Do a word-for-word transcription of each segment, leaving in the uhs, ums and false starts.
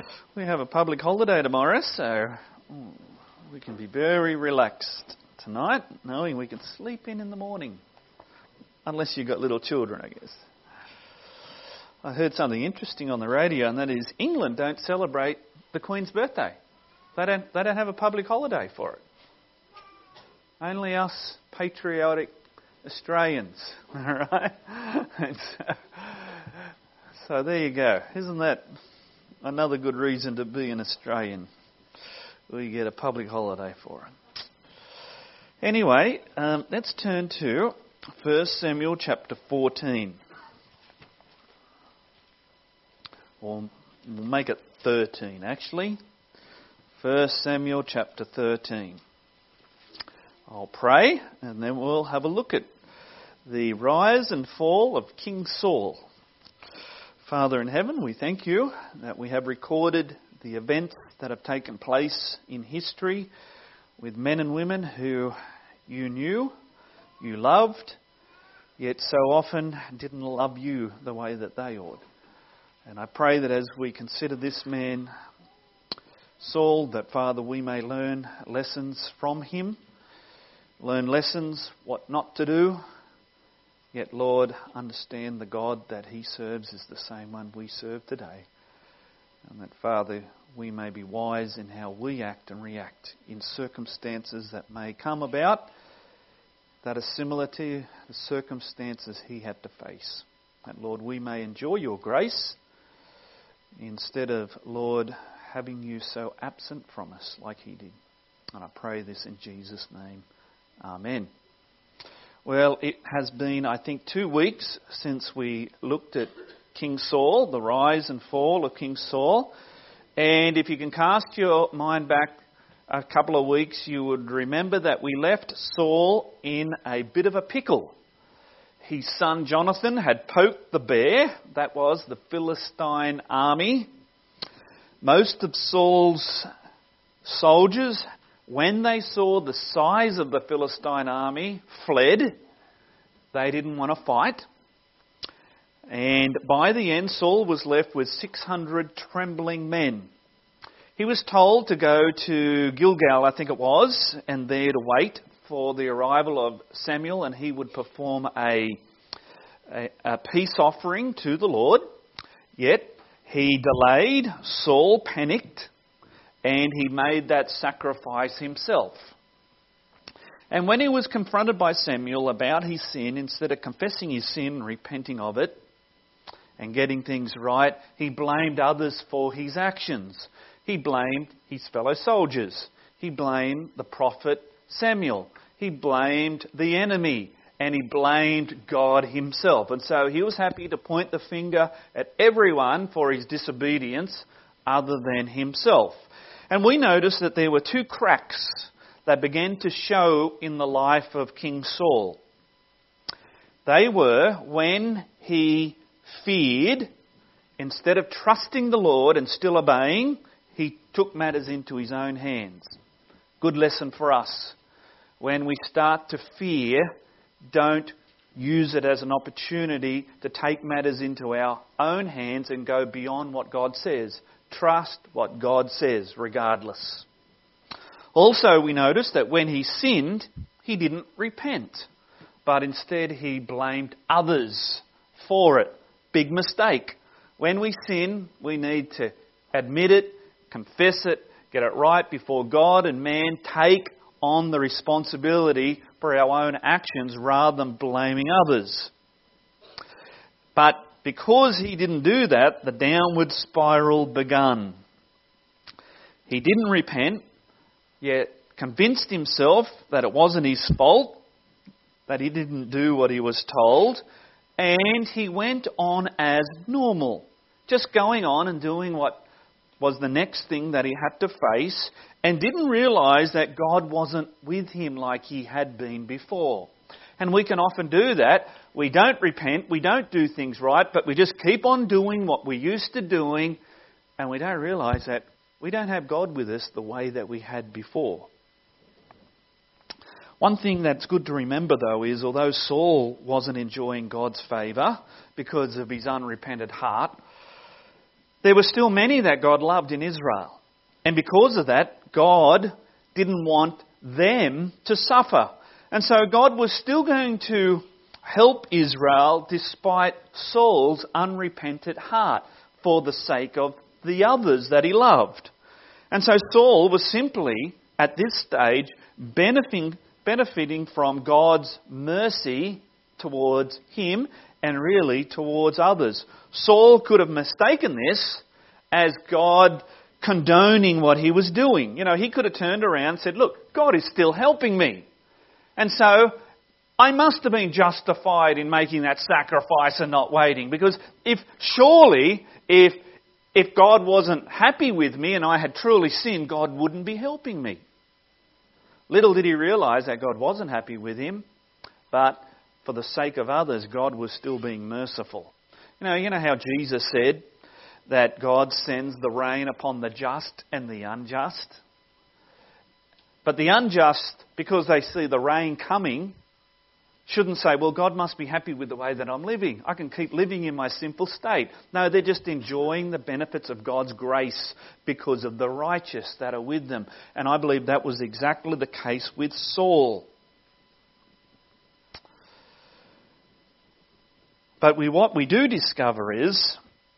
We have a public holiday tomorrow, so we can be very relaxed tonight, knowing we can sleep in in the morning. Unless you've got little children, I guess. I heard something interesting on the radio, and that is England don't celebrate the Queen's birthday. They don't, they don't have a public holiday for it. Only us patriotic Australians, all right? so, so there you go. Isn't that another good reason to be an Australian? We get a public holiday for it. Anyway, um, let's turn to First Samuel chapter fourteen. Or we'll make it thirteen, actually. First Samuel chapter thirteen. I'll pray and then we'll have a look at the rise and fall of King Saul. Father in heaven, we thank you that we have recorded the events that have taken place in history with men and women who you knew, you loved, yet so often didn't love you the way that they ought. And I pray that as we consider this man, Saul, that, Father, we may learn lessons from him, learn lessons what not to do, yet, Lord, understand the God that he serves is the same one we serve today. And that, Father, we may be wise in how we act and react in circumstances that may come about that are similar to the circumstances he had to face. That, Lord, we may enjoy your grace instead of, Lord, having you so absent from us like he did. And I pray this in Jesus' name. Amen. Well, it has been, I think, two weeks since we looked at King Saul, the rise and fall of King Saul. And if you can cast your mind back a couple of weeks, you would remember that we left Saul in a bit of a pickle. His son Jonathan had poked the bear. That was the Philistine army. Most of Saul's soldiers, when they saw the size of the Philistine army, fled. They didn't want to fight. And by the end, Saul was left with six hundred trembling men. He was told to go to Gilgal, I think it was, and there to wait for the arrival of Samuel, and he would perform a, a, a peace offering to the Lord. Yet he delayed. Saul panicked, and he made that sacrifice himself. And when he was confronted by Samuel about his sin, instead of confessing his sin and repenting of it and getting things right, he blamed others for his actions. He blamed his fellow soldiers. He blamed the prophet Samuel. He blamed the enemy. And he blamed God himself. And so he was happy to point the finger at everyone for his disobedience other than himself. And we noticed that there were two cracks that began to show in the life of King Saul. They were when he feared, instead of trusting the Lord and still obeying, he took matters into his own hands. Good lesson for us. When we start to fear, don't use it as an opportunity to take matters into our own hands and go beyond what God says. Trust what God says, regardless. Also, we noticed that when he sinned, he didn't repent, but instead he blamed others for it. Big mistake. When we sin, we need to admit it, confess it, get it right before God and man, take on the responsibility for our own actions rather than blaming others. But because he didn't do that, the downward spiral began. He didn't repent, yet convinced himself that it wasn't his fault, that he didn't do what he was told, and he went on as normal, just going on and doing what was the next thing that he had to face, and didn't realise that God wasn't with him like he had been before. And we can often do that. We don't repent, we don't do things right, but we just keep on doing what we're used to doing, and we don't realise that we don't have God with us the way that we had before. One thing that's good to remember, though, is although Saul wasn't enjoying God's favour because of his unrepented heart, there were still many that God loved in Israel. And because of that, God didn't want them to suffer. And so God was still going to help Israel despite Saul's unrepentant heart for the sake of the others that he loved. And so Saul was simply, at this stage, benefiting, benefiting from God's mercy towards him and really towards others. Saul could have mistaken this as God condoning what he was doing. You know, he could have turned around and said, look, God is still helping me. And so I must have been justified in making that sacrifice and not waiting. Because if surely, if if God wasn't happy with me and I had truly sinned, God wouldn't be helping me. Little did he realise that God wasn't happy with him, but for the sake of others, God was still being merciful. You know, you know how Jesus said that God sends the rain upon the just and the unjust? But the unjust, because they see the rain coming, shouldn't say, well, God must be happy with the way that I'm living. I can keep living in my simple state. No, they're just enjoying the benefits of God's grace because of the righteous that are with them. And I believe that was exactly the case with Saul. But we, what we do discover is,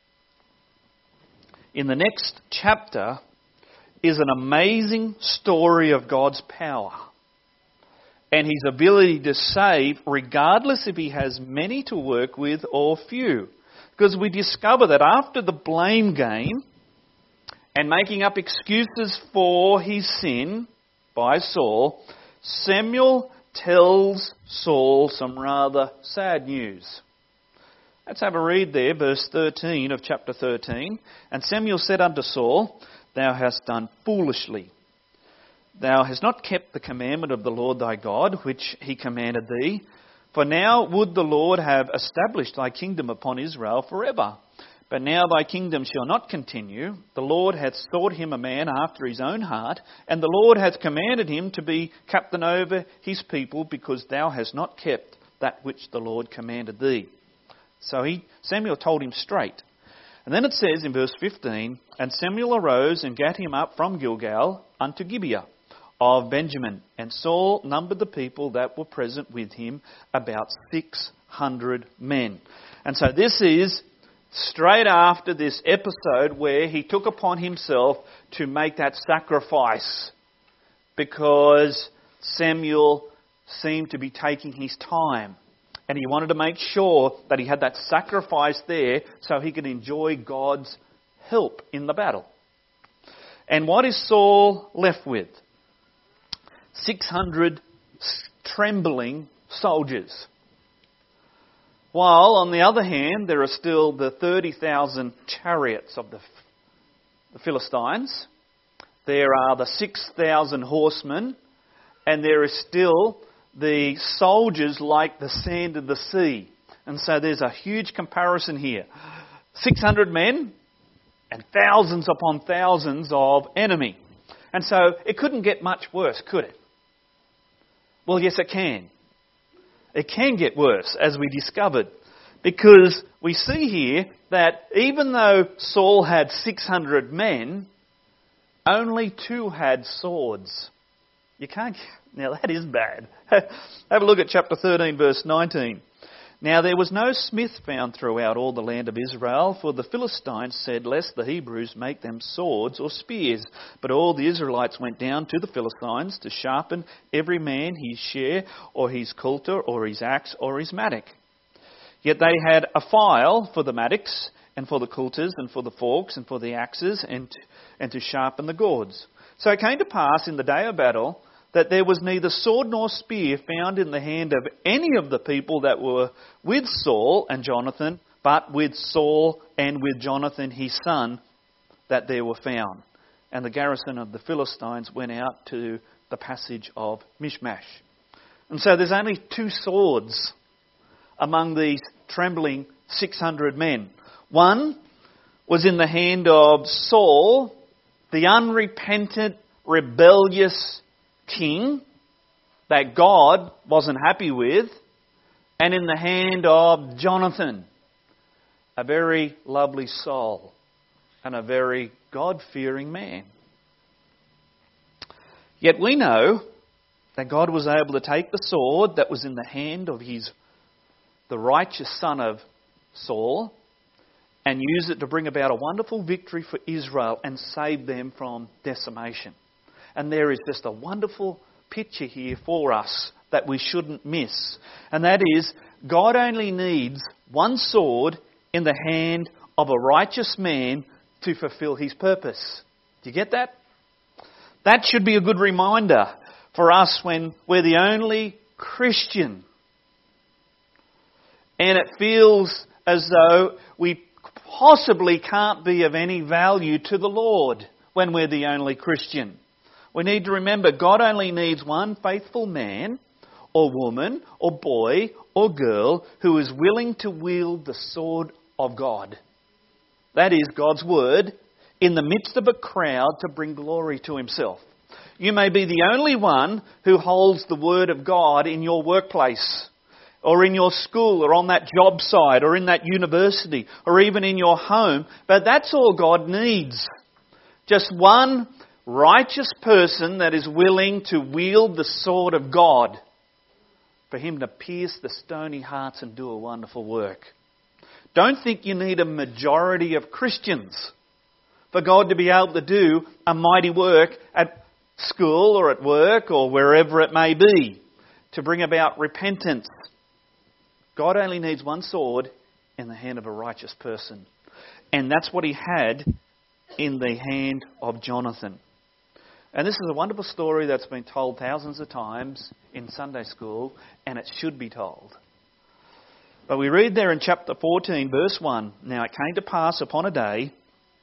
in the next chapter, is an amazing story of God's power and his ability to save, regardless if he has many to work with or few. Because we discover that after the blame game and making up excuses for his sin by Saul, Samuel tells Saul some rather sad news. Let's have a read there, verse thirteen of chapter thirteen. And Samuel said unto Saul, Thou hast done foolishly. Thou hast not kept the commandment of the Lord thy God, which he commanded thee. For now would the Lord have established thy kingdom upon Israel forever. But now thy kingdom shall not continue. The Lord hath sought him a man after his own heart, and the Lord hath commanded him to be captain over his people, because thou hast not kept that which the Lord commanded thee. So he, Samuel told him straight. And then it says in verse fifteen, And Samuel arose and gat him up from Gilgal unto Gibeah of Benjamin. And Saul numbered the people that were present with him, about six hundred men. And so this is straight after this episode where he took upon himself to make that sacrifice, because Samuel seemed to be taking his time. And he wanted to make sure that he had that sacrifice there so he could enjoy God's help in the battle. And what is Saul left with? six hundred trembling soldiers. While, on the other hand, there are still the thirty thousand chariots of the, the Philistines. There are the six thousand horsemen. And there is still the soldiers like the sand of the sea. And so there's a huge comparison here. six hundred men and thousands upon thousands of enemy. And so it couldn't get much worse, could it? Well, yes, it can. It can get worse, as we discovered. Because we see here that even though Saul had six hundred men, only two had swords. You can't... Now that is bad. Have a look at chapter thirteen, verse nineteen. Now there was no smith found throughout all the land of Israel, for the Philistines said, lest the Hebrews make them swords or spears. But all the Israelites went down to the Philistines to sharpen every man his share, or his coulter, or his axe, or his mattock. Yet they had a file for the mattocks, and for the coulters, and for the forks, and for the axes, and to, and to sharpen the gourds. So it came to pass in the day of battle that there was neither sword nor spear found in the hand of any of the people that were with Saul and Jonathan, but with Saul and with Jonathan his son, that there were found. And the garrison of the Philistines went out to the passage of Michmash. And so there's only two swords among these trembling six hundred men. One was in the hand of Saul, the unrepentant, rebellious king that God wasn't happy with, and in the hand of Jonathan, a very lovely soul and a very God-fearing man. Yet we know that God was able to take the sword that was in the hand of his, the righteous son of Saul, and use it to bring about a wonderful victory for Israel and save them from decimation. And there is just a wonderful picture here for us that we shouldn't miss. And that is, God only needs one sword in the hand of a righteous man to fulfill his purpose. Do you get that? That should be a good reminder for us when we're the only Christian. And it feels as though we possibly can't be of any value to the Lord when we're the only Christian. We need to remember God only needs one faithful man or woman or boy or girl who is willing to wield the sword of God. That is God's word in the midst of a crowd to bring glory to himself. You may be the only one who holds the word of God in your workplace, or in your school, or on that job site, or in that university, or even in your home. But that's all God needs. Just one righteous person that is willing to wield the sword of God for him to pierce the stony hearts and do a wonderful work. Don't think you need a majority of Christians for God to be able to do a mighty work at school or at work or wherever it may be to bring about repentance. God only needs one sword in the hand of a righteous person. And that's what he had in the hand of Jonathan. And this is a wonderful story that's been told thousands of times in Sunday school, and it should be told. But we read there in chapter fourteen, verse one, "Now it came to pass upon a day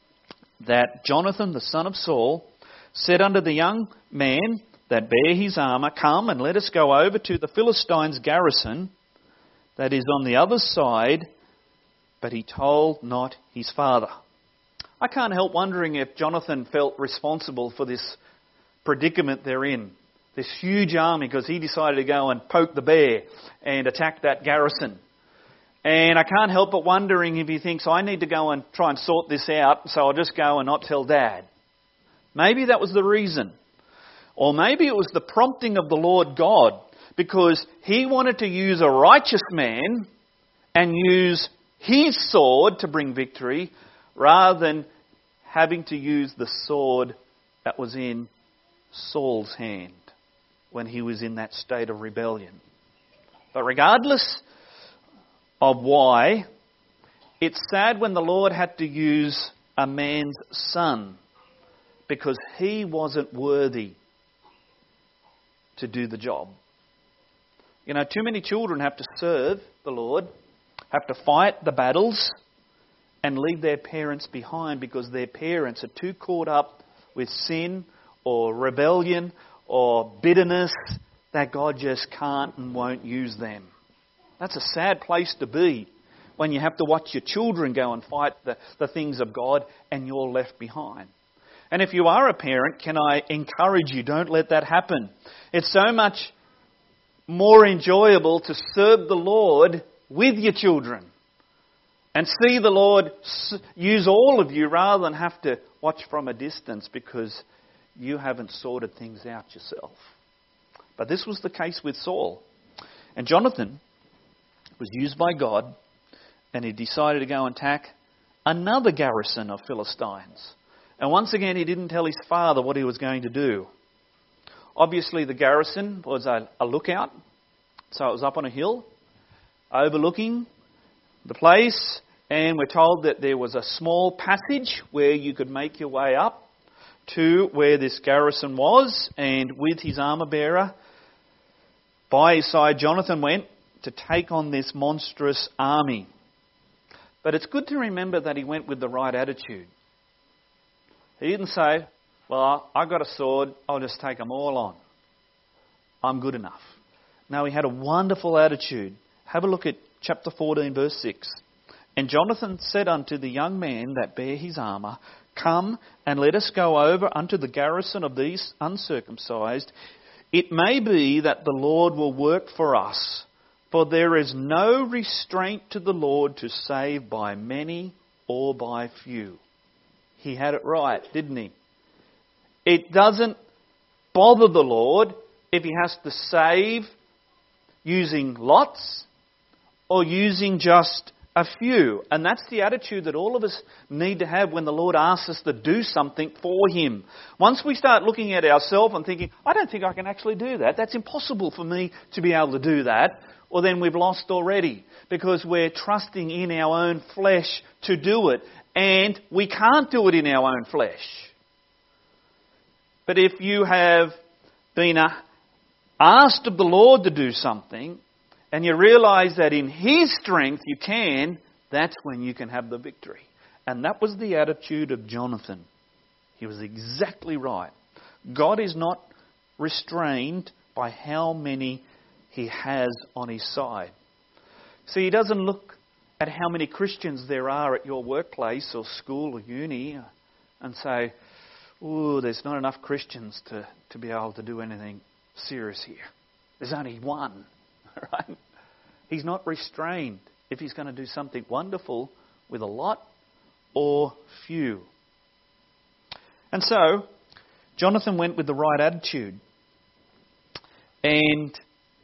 that Jonathan, the son of Saul, said unto the young man that bare his armour, Come and let us go over to the Philistines' garrison that is on the other side, but he told not his father." I can't help wondering if Jonathan felt responsible for this predicament they're in. This huge army, because he decided to go and poke the bear and attack that garrison. And I can't help but wondering if he thinks, I need to go and try and sort this out, so I'll just go and not tell Dad. Maybe that was the reason. Or maybe it was the prompting of the Lord God, because he wanted to use a righteous man and use his sword to bring victory, rather than having to use the sword that was in Saul's hand when he was in that state of rebellion. But regardless of why, it's sad when the Lord had to use a man's son because he wasn't worthy to do the job. You know, too many children have to serve the Lord, have to fight the battles, and leave their parents behind because their parents are too caught up with sin or rebellion or bitterness that God just can't and won't use them. That's a sad place to be when you have to watch your children go and fight the, the things of God and you're left behind. And if you are a parent, can I encourage you, don't let that happen. It's so much more enjoyable to serve the Lord with your children and see the Lord use all of you rather than have to watch from a distance because you haven't sorted things out yourself. But this was the case with Saul. And Jonathan was used by God, and he decided to go and attack another garrison of Philistines. And once again, he didn't tell his father what he was going to do. Obviously, the garrison was a, a lookout, so it was up on a hill, overlooking the place, and we're told that there was a small passage where you could make your way up to where this garrison was, and with his armour bearer by his side, Jonathan went to take on this monstrous army. But it's good to remember that he went with the right attitude. He didn't say, well, I got a sword, I'll just take them all on. I'm good enough. No, he had a wonderful attitude. Have a look at chapter fourteen, verse six. "And Jonathan said unto the young man that bare his armour, Come and let us go over unto the garrison of these uncircumcised. It may be that the Lord will work for us. For there is no restraint to the Lord to save by many or by few." he had it right, didn't he? It doesn't bother the Lord if he has to save using lots or using just a few. And that's the attitude that all of us need to have when the Lord asks us to do something for him. Once we start looking at ourselves and thinking, I don't think I can actually do that. That's impossible for me to be able to do that. Well, then we've lost already, because we're trusting in our own flesh to do it. And we can't do it in our own flesh. But if you have been asked of the Lord to do something, and you realise that in his strength you can, that's when you can have the victory. And that was the attitude of Jonathan. He was exactly right. God is not restrained by how many he has on his side. See, he doesn't look at how many Christians there are at your workplace or school or uni and say, ooh, there's not enough Christians to, to be able to do anything serious here. There's only one, right? He's not restrained if he's going to do something wonderful with a lot or few. And so, Jonathan went with the right attitude. And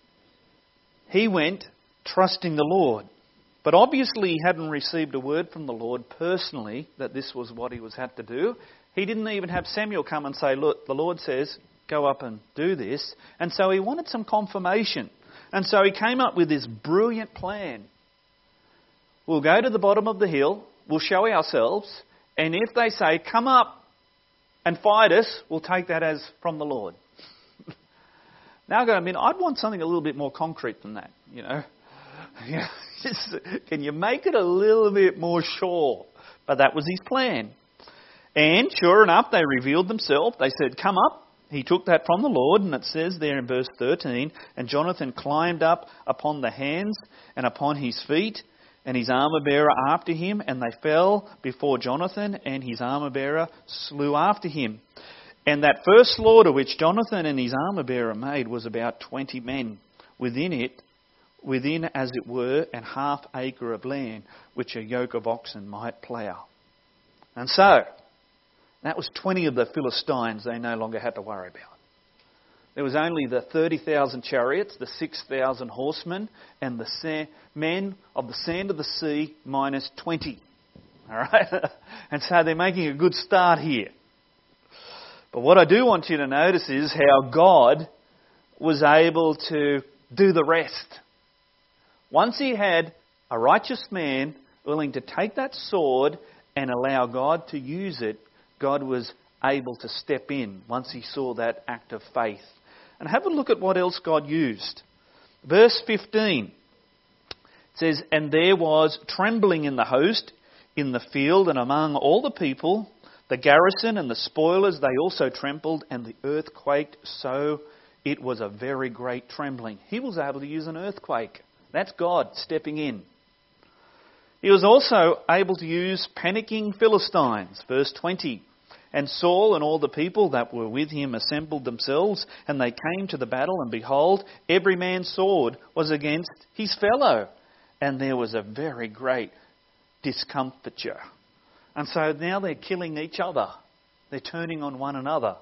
he went trusting the Lord. But obviously he hadn't received a word from the Lord personally that this was what he was had to do. He didn't even have Samuel come and say, look, the Lord says, go up and do this. And so he wanted some confirmation. And so he came up with this brilliant plan. We'll go to the bottom of the hill, we'll show ourselves, and if they say, come up and fight us, we'll take that as from the Lord. Now I mean, I'd want something a little bit more concrete than that, you know. Yeah, just, can you make it a little bit more sure? But that was his plan. And sure enough, they revealed themselves. They said, come up. He took that from the Lord, and it says there in verse thirteen, and Jonathan climbed up upon the hands and upon his feet, and his armour-bearer after him, and they fell before Jonathan, and his armour-bearer slew after him. And that first slaughter which Jonathan and his armour-bearer made was about twenty men within it, within, as it were, an half acre of land, which a yoke of oxen might plough. And so, that was twenty of the Philistines they no longer had to worry about. There was only the thirty thousand chariots, the six thousand horsemen, and the sa- men of the sand of the sea minus twenty. All right? And so they're making a good start here. But what I do want you to notice is how God was able to do the rest. Once he had a righteous man willing to take that sword and allow God to use it, God was able to step in once he saw that act of faith. And have a look at what else God used. Verse fifteen says, and there was trembling in the host, in the field, and among all the people. The garrison and the spoilers, they also trembled, and the earth quaked, so it was a very great trembling. He was able to use an earthquake. That's God stepping in. He was also able to use panicking Philistines. Verse twenty. And Saul and all the people that were with him assembled themselves, and they came to the battle, and behold, every man's sword was against his fellow. And there was a very great discomfiture. And so now they're killing each other. They're turning on one another.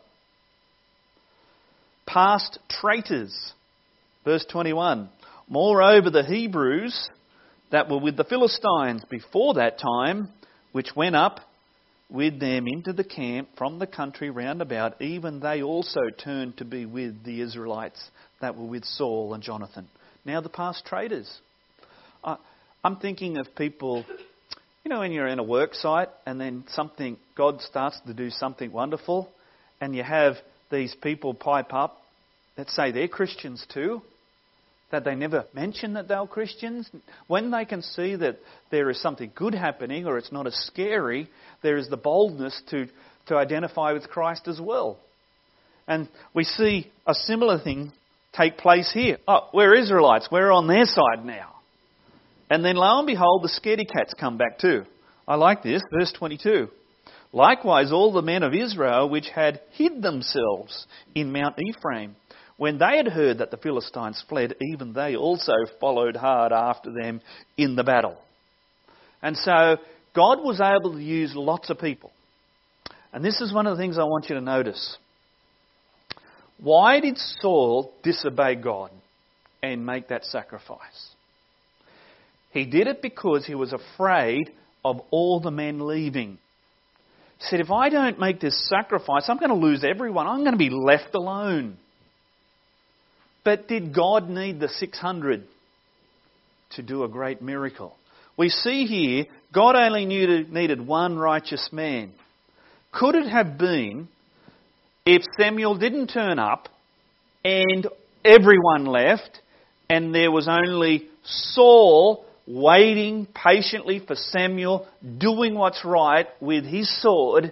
Past traitors. Verse twenty-one. Moreover, the Hebrews that were with the Philistines before that time, which went up with them into the camp from the country round about, even they also turned to be with the Israelites that were with Saul and Jonathan. Now the past traitors. Uh, I'm thinking of people, you know, when you're in a work site and then something, God starts to do something wonderful, and you have these people pipe up that say they're Christians too, that they never mention that they're Christians. When they can see that there is something good happening or it's not as scary, there is the boldness to, to identify with Christ as well. And we see a similar thing take place here. Oh, we're Israelites. We're on their side now. And then lo and behold, the scaredy cats come back too. I like this. Verse twenty-two. Likewise, all the men of Israel which had hid themselves in Mount Ephraim, when they had heard that the Philistines fled, even they also followed hard after them in the battle. And so God was able to use lots of people. And this is one of the things I want you to notice. Why did Saul disobey God and make that sacrifice? He did it because he was afraid of all the men leaving. He said, if I don't make this sacrifice, I'm going to lose everyone. I'm going to be left alone. But did God need the six hundred to do a great miracle? We see here, God only needed one righteous man. Could it have been if Samuel didn't turn up and everyone left and there was only Saul waiting patiently for Samuel, doing what's right with his sword,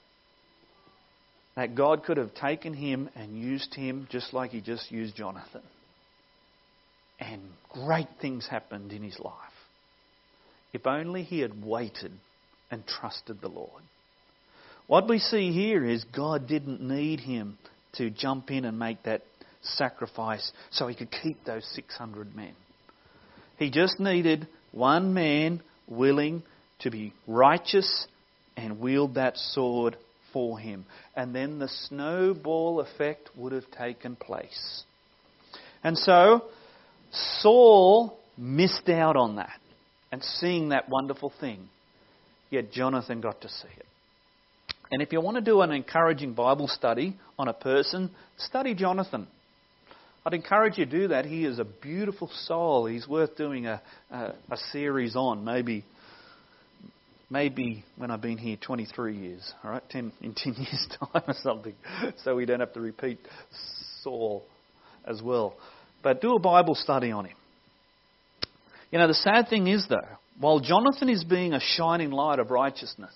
that God could have taken him and used him just like he just used Jonathan? And great things happened in his life. If only he had waited and trusted the Lord. What we see here is God didn't need him to jump in and make that sacrifice so he could keep those six hundred men. He just needed one man willing to be righteous and wield that sword for him. And then the snowball effect would have taken place. And so Saul missed out on that and seeing that wonderful thing. Yet Jonathan got to see it. And if you want to do an encouraging Bible study on a person, study Jonathan. I'd encourage you to do that. He is a beautiful soul. He's worth doing a, a, a series on. Maybe maybe when I've been here twenty-three years, all right, ten, in ten years' time or something, so we don't have to repeat Saul as well. But do a Bible study on him. You know, the sad thing is, though, while Jonathan is being a shining light of righteousness,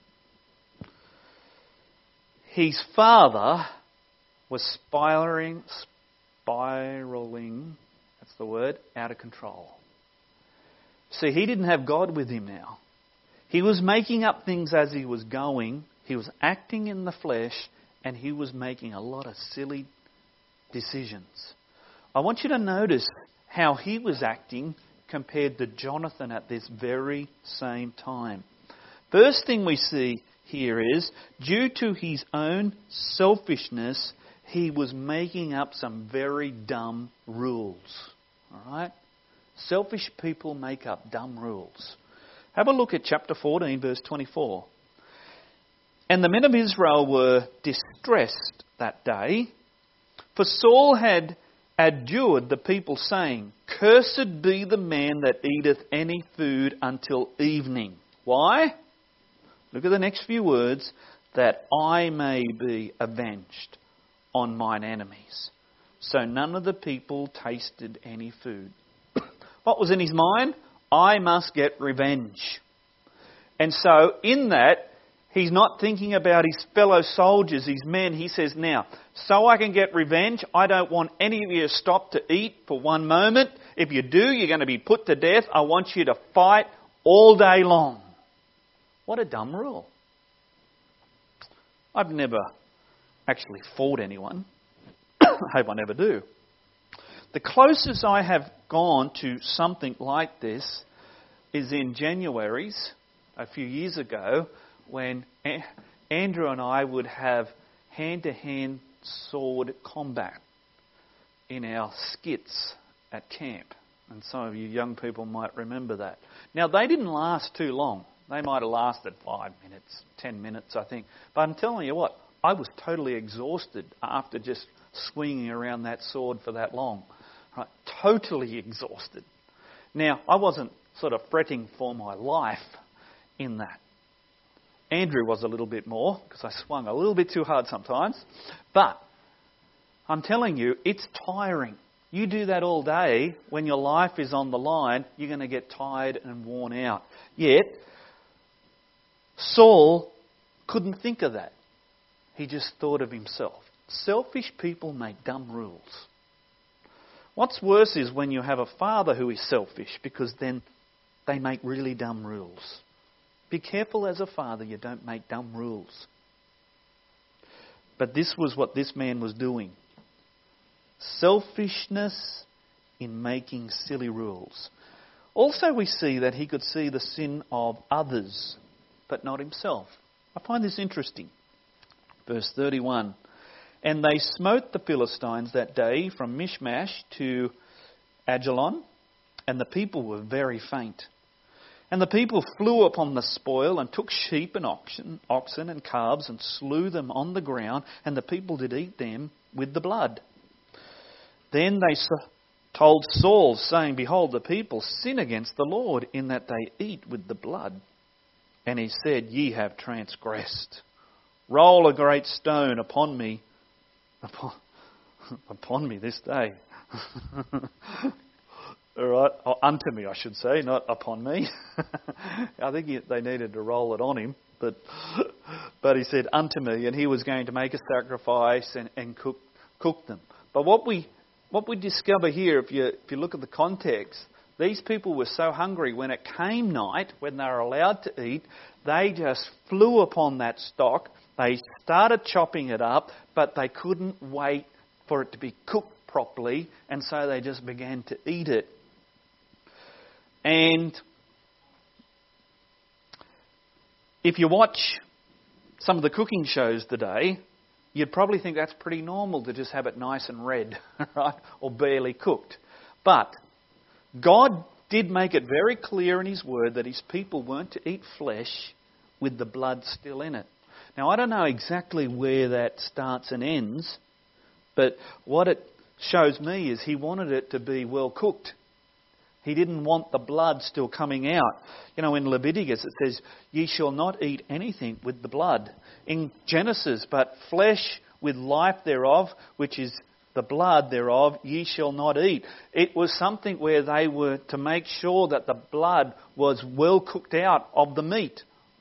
his father was spiraling, spiraling, that's the word, out of control. See, he didn't have God with him now. He was making up things as he was going. He was acting in the flesh, and he was making a lot of silly decisions. I want you to notice how he was acting compared to Jonathan at this very same time. First thing we see here is, due to his own selfishness, he was making up some very dumb rules. All right? Selfish people make up dumb rules. Have a look at chapter fourteen, verse twenty-four. And the men of Israel were distressed that day, for Saul had adjured the people, saying, Cursed be the man that eateth any food until evening. Why? Look at the next few words. That I may be avenged on mine enemies. So none of the people tasted any food. What was in his mind? I must get revenge. And so in that, he's not thinking about his fellow soldiers, his men. He says, now, so I can get revenge, I don't want any of you to stop to eat for one moment. If you do, you're going to be put to death. I want you to fight all day long. What a dumb rule. I've never actually fought anyone. I hope I never do. The closest I have gone to something like this is in January's, a few years ago, when Andrew and I would have hand-to-hand sword combat in our skits at camp. And some of you young people might remember that. Now, they didn't last too long. They might have lasted five minutes, ten minutes, I think. But I'm telling you what, I was totally exhausted after just swinging around that sword for that long. Right? Totally exhausted. Now, I wasn't sort of fretting for my life in that. Andrew was a little bit more, because I swung a little bit too hard sometimes. But I'm telling you, it's tiring. You do that all day, when your life is on the line, you're going to get tired and worn out. Yet, Saul couldn't think of that. He just thought of himself. Selfish people make dumb rules. What's worse is when you have a father who is selfish, because then they make really dumb rules. Be careful as a father you don't make dumb rules. But this was what this man was doing. Selfishness in making silly rules. Also we see that he could see the sin of others, but not himself. I find this interesting. Verse thirty-one. And they smote the Philistines that day from Michmash to Ajalon, and the people were very faint. And the people flew upon the spoil and took sheep and oxen, oxen and calves and slew them on the ground, and the people did eat them with the blood. Then they told Saul, saying, Behold, the people sin against the Lord in that they eat with the blood. And he said, Ye have transgressed. Roll a great stone upon me, upon, upon me this day. All right, or unto me, I should say, not upon me. I think he, they needed to roll it on him, but but he said unto me, and he was going to make a sacrifice and, and cook cook them. But what we what we discover here, if you if you look at the context, these people were so hungry when it came night, when they were allowed to eat, they just flew upon that stock. They started chopping it up, but they couldn't wait for it to be cooked properly, and so they just began to eat it. And if you watch some of the cooking shows today, you'd probably think that's pretty normal to just have it nice and red, right? Or barely cooked. But God did make it very clear in His Word that His people weren't to eat flesh with the blood still in it. Now, I don't know exactly where that starts and ends, but what it shows me is He wanted it to be well cooked. He didn't want the blood still coming out. You know, in Leviticus it says, Ye shall not eat anything with the blood. In Genesis, but flesh with life thereof, which is the blood thereof, ye shall not eat. It was something where they were to make sure that the blood was well cooked out of the meat.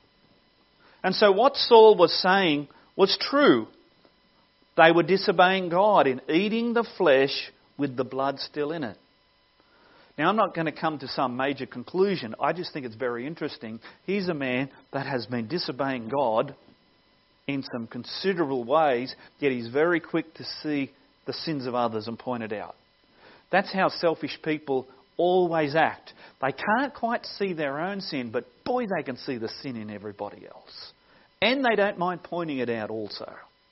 And so what Saul was saying was true. They were disobeying God in eating the flesh with the blood still in it. Now, I'm not going to come to some major conclusion. I just think it's very interesting. He's a man that has been disobeying God in some considerable ways, yet he's very quick to see the sins of others and point it out. That's how selfish people always act. They can't quite see their own sin, but boy, they can see the sin in everybody else. And they don't mind pointing it out also.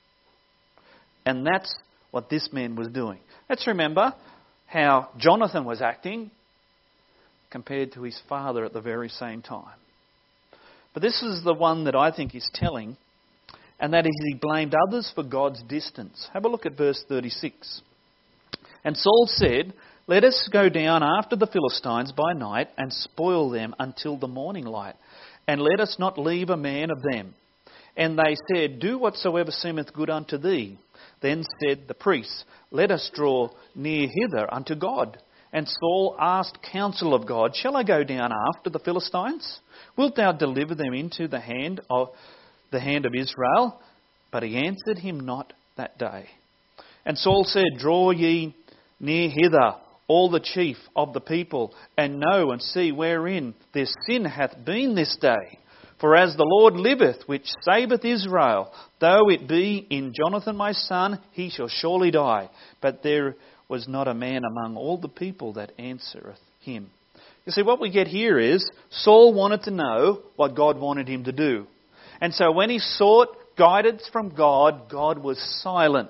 And that's what this man was doing. Let's remember how Jonathan was acting compared to his father at the very same time. But this is the one that I think is telling, and that is he blamed others for God's distance. Have a look at verse thirty-six. And Saul said, Let us go down after the Philistines by night and spoil them until the morning light, and let us not leave a man of them. And they said, Do whatsoever seemeth good unto thee. Then said the priests, Let us draw near hither unto God. And Saul asked counsel of God, Shall I go down after the Philistines? Wilt thou deliver them into the hand of the hand of Israel? But he answered him not that day. And Saul said, Draw ye near hither, all the chief of the people, and know and see wherein their sin hath been this day. For as the Lord liveth, which saveth Israel, though it be in Jonathan my son, he shall surely die. But there was not a man among all the people that answereth him. You see, what we get here is Saul wanted to know what God wanted him to do. And so when he sought guidance from God, God was silent.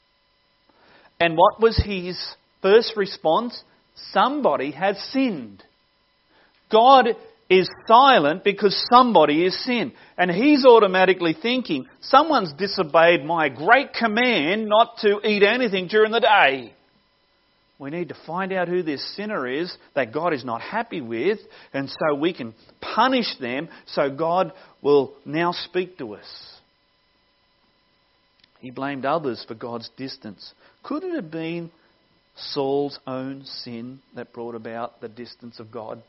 And what was his first response? Somebody has sinned. God is silent because somebody has sinned. And he's automatically thinking, someone's disobeyed my great command not to eat anything during the day. We need to find out who this sinner is that God is not happy with, and so we can punish them so God will now speak to us. He blamed others for God's distance. Could it have been Saul's own sin that brought about the distance of God?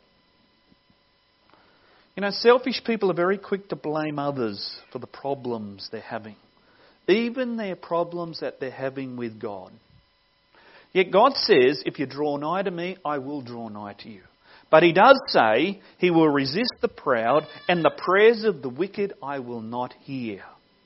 You know, selfish people are very quick to blame others for the problems they're having, even their problems that they're having with God. Yet God says, if you draw nigh to me, I will draw nigh to you. But He does say He will resist the proud, and the prayers of the wicked I will not hear.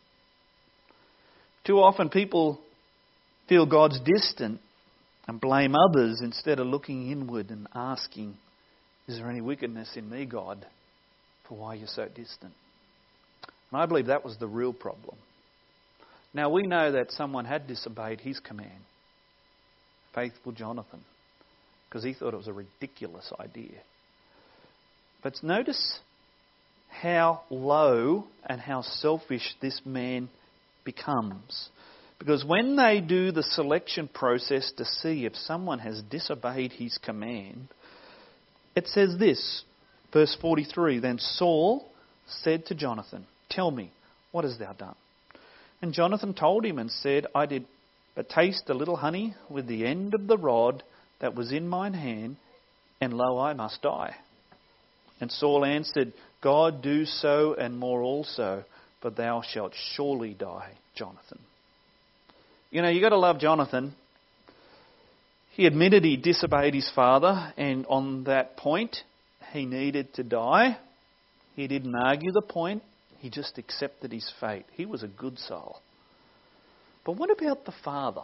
Too often people feel God's distant and blame others instead of looking inward and asking, is there any wickedness in me, God, for why you're so distant? And I believe that was the real problem. Now we know that someone had disobeyed his command. Faithful Jonathan. Because he thought it was a ridiculous idea. But notice how low and how selfish this man becomes. Because when they do the selection process to see if someone has disobeyed his command, it says this, verse forty-three, Then Saul said to Jonathan, Tell me, what hast thou done? And Jonathan told him and said, I did but taste a little honey with the end of the rod that was in mine hand, and lo, I must die. And Saul answered, God do so and more also, but thou shalt surely die, Jonathan. You know, you've got to love Jonathan. He admitted he disobeyed his father, and on that point, he needed to die. He didn't argue the point. He just accepted his fate. He was a good soul. But what about the father?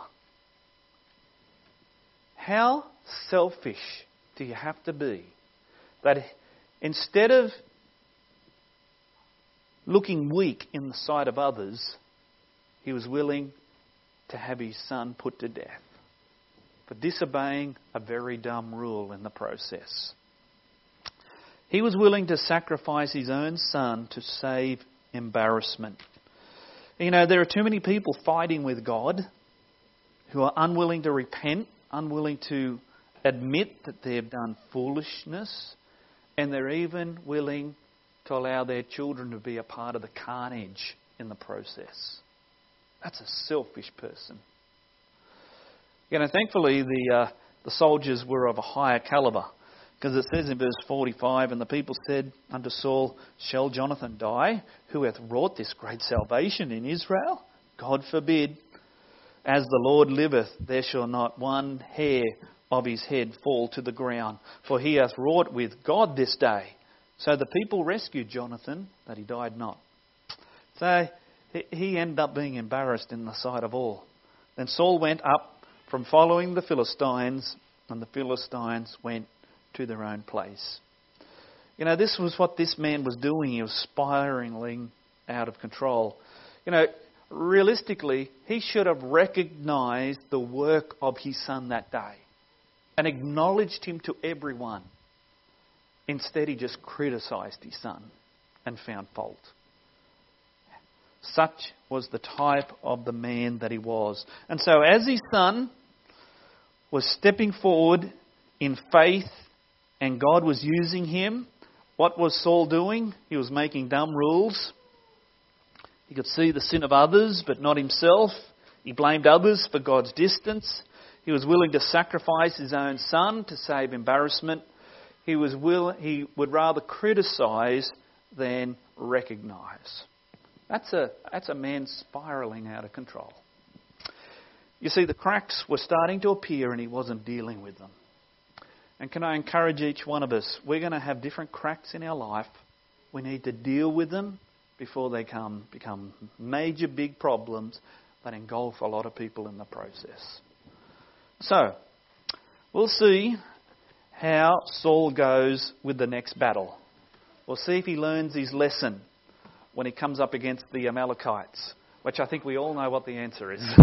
How selfish do you have to be that instead of looking weak in the sight of others, he was willing to have his son put to death for disobeying a very dumb rule in the process. He was willing to sacrifice his own son to save embarrassment. You know, there are too many people fighting with God who are unwilling to repent, unwilling to admit that they've done foolishness, and they're even willing to allow their children to be a part of the carnage in the process. That's a selfish person. You know, thankfully the uh, the soldiers were of a higher calibre, because it says in verse forty-five, And the people said unto Saul, Shall Jonathan die, who hath wrought this great salvation in Israel? God forbid. As the Lord liveth, there shall not one hair of his head fall to the ground, for he hath wrought with God this day. So the people rescued Jonathan, that he died not. So he ended up being embarrassed in the sight of all. Then Saul went up from following the Philistines, and the Philistines went to their own place. You know, this was what this man was doing. He was spiraling out of control. You know, realistically, he should have recognised the work of his son that day and acknowledged him to everyone. Instead, he just criticised his son and found fault. Such was the type of the man that he was. And so as his son was stepping forward in faith and God was using him, what was Saul doing? He was making dumb rules. He could see the sin of others but not himself. He blamed others for God's distance. He was willing to sacrifice his own son to save embarrassment. He was will, he would rather criticise than recognise. That's a, that's a man spiralling out of control. You see, the cracks were starting to appear and he wasn't dealing with them. And can I encourage each one of us, we're going to have different cracks in our life. We need to deal with them before they come become major big problems that engulf a lot of people in the process. So, we'll see how Saul goes with the next battle. We'll see if he learns his lesson when he comes up against the Amalekites, which I think we all know what the answer is.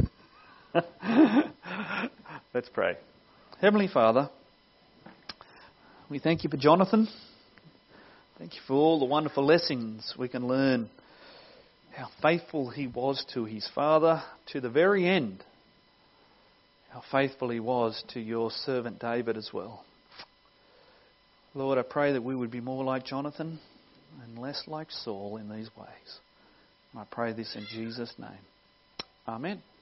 Let's pray. Heavenly Father, we thank you for Jonathan. Thank you for all the wonderful lessons we can learn. How faithful he was to his father to the very end. How faithful he was to your servant David as well. Lord, I pray that we would be more like Jonathan and less like Saul in these ways. I pray this in Jesus' name. Amen.